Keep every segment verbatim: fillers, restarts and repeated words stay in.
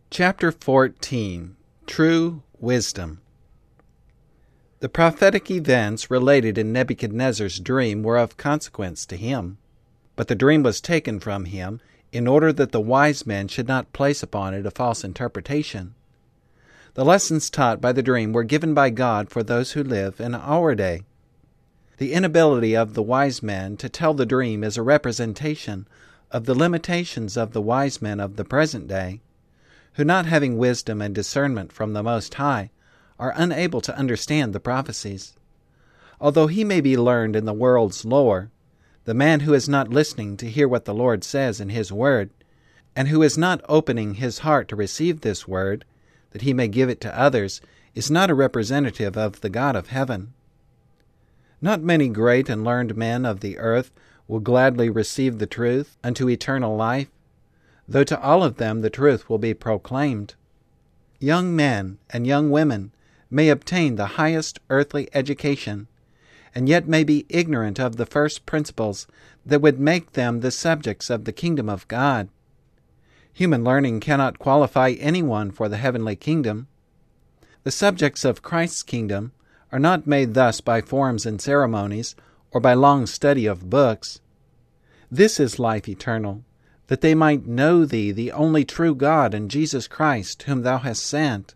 Chapter fourteen. True Wisdom. The prophetic events related in Nebuchadnezzar's dream were of consequence to him, but the dream was taken from him in order that the wise men should not place upon it a false interpretation. The lessons taught by the dream were given by God for those who live in our day. The inability of the wise men to tell the dream is a representation of the limitations of the wise men of the present day, who, not having wisdom and discernment from the Most High, are unable to understand the prophecies. Although he may be learned in the world's lore, the man who is not listening to hear what the Lord says in His Word, and who is not opening his heart to receive this Word, that he may give it to others, is not a representative of the God of heaven. Not many great and learned men of the earth will gladly receive the truth unto eternal life, though to all of them the truth will be proclaimed. Young men and young women may obtain the highest earthly education, and yet may be ignorant of the first principles that would make them the subjects of the kingdom of God. Human learning cannot qualify anyone for the heavenly kingdom. The subjects of Christ's kingdom are not made thus by forms and ceremonies, or by long study of books. This is life eternal, that they might know Thee, the only true God, and Jesus Christ, whom Thou hast sent.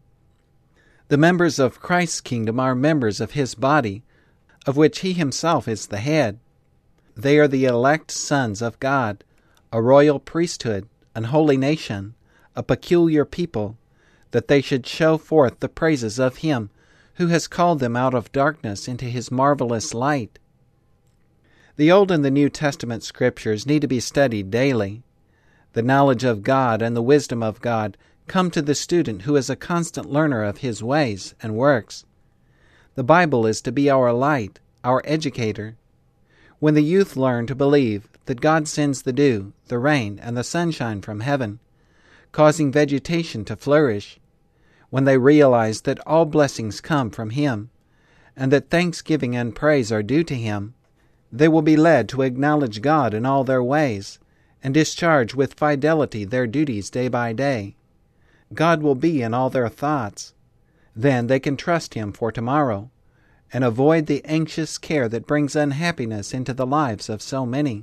The members of Christ's kingdom are members of His body, of which He Himself is the head. They are the elect sons of God, a royal priesthood, an holy nation, a peculiar people, that they should show forth the praises of Him who has called them out of darkness into His marvelous light. The Old and the New Testament Scriptures need to be studied daily. The knowledge of God and the wisdom of God come to the student who is a constant learner of His ways and works. The Bible is to be our light, our educator. When the youth learn to believe that God sends the dew, the rain, and the sunshine from heaven, causing vegetation to flourish, when they realize that all blessings come from Him, and that thanksgiving and praise are due to Him, they will be led to acknowledge God in all their ways, and discharge with fidelity their duties day by day. God will be in all their thoughts. Then they can trust Him for tomorrow, and avoid the anxious care that brings unhappiness into the lives of so many.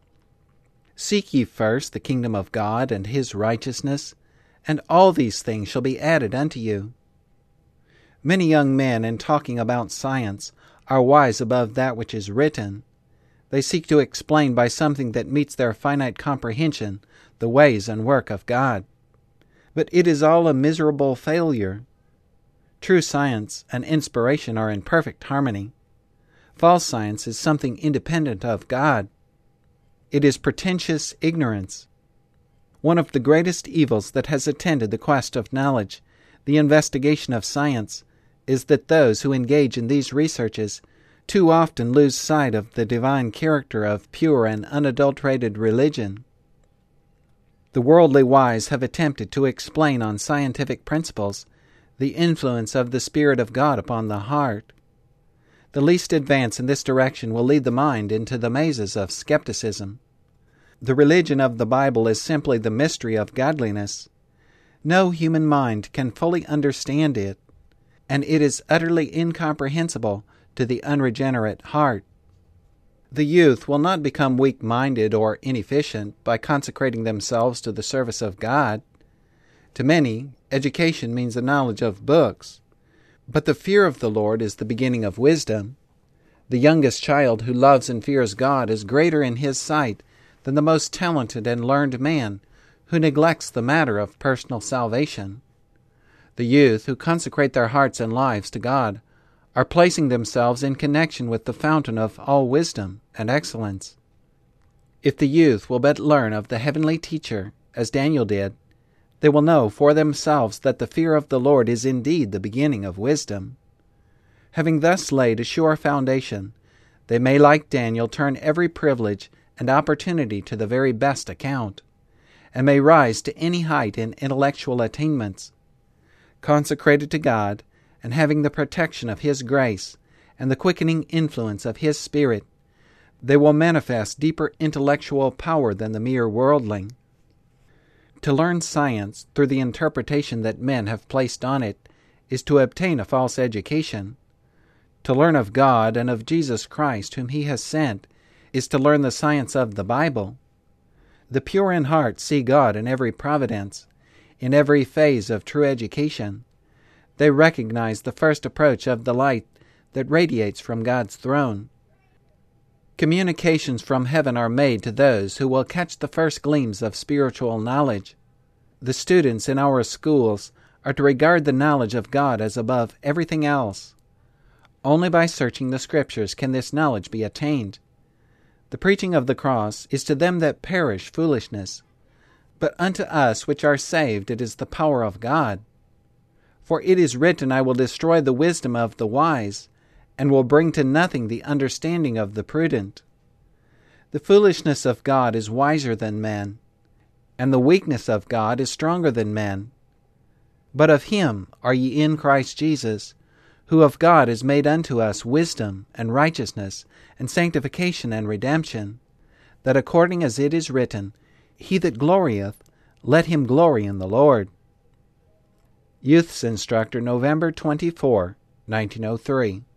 Seek ye first the kingdom of God and His righteousness, and all these things shall be added unto you. Many young men, in talking about science, are wise above that which is written. They seek to explain by something that meets their finite comprehension the ways and work of God. But it is all a miserable failure. True science and inspiration are in perfect harmony. False science is something independent of God. It is pretentious ignorance. One of the greatest evils that has attended the quest of knowledge, the investigation of science, is that those who engage in these researches too often lose sight of the divine character of pure and unadulterated religion. The worldly wise have attempted to explain on scientific principles the influence of the Spirit of God upon the heart. The least advance in this direction will lead the mind into the mazes of skepticism. The religion of the Bible is simply the mystery of godliness. No human mind can fully understand it, and it is utterly incomprehensible to the unregenerate heart. The youth will not become weak-minded or inefficient by consecrating themselves to the service of God. To many, education means the knowledge of books, but the fear of the Lord is the beginning of wisdom. The youngest child who loves and fears God is greater in His sight than the most talented and learned man who neglects the matter of personal salvation. The youth who consecrate their hearts and lives to God are placing themselves in connection with the fountain of all wisdom and excellence. If the youth will but learn of the heavenly teacher, as Daniel did, they will know for themselves that the fear of the Lord is indeed the beginning of wisdom. Having thus laid a sure foundation, they may, like Daniel, turn every privilege and opportunity to the very best account, and may rise to any height in intellectual attainments. Consecrated to God, and having the protection of His grace and the quickening influence of His Spirit, they will manifest deeper intellectual power than the mere worldling. To learn science through the interpretation that men have placed on it is to obtain a false education. To learn of God and of Jesus Christ, whom He has sent, is to learn the science of the Bible. The pure in heart see God in every providence, in every phase of true education. They recognize the first approach of the light that radiates from God's throne. Communications from heaven are made to those who will catch the first gleams of spiritual knowledge. The students in our schools are to regard the knowledge of God as above everything else. Only by searching the Scriptures can this knowledge be attained. The preaching of the cross is to them that perish foolishness, but unto us which are saved it is the power of God. For it is written, I will destroy the wisdom of the wise, and will bring to nothing the understanding of the prudent. The foolishness of God is wiser than men, and the weakness of God is stronger than men. But of Him are ye in Christ Jesus, who of God is made unto us wisdom, and righteousness, and sanctification, and redemption, that according as it is written, He that glorieth, let him glory in the Lord. Youth's Instructor, November twenty-fourth, nineteen oh three.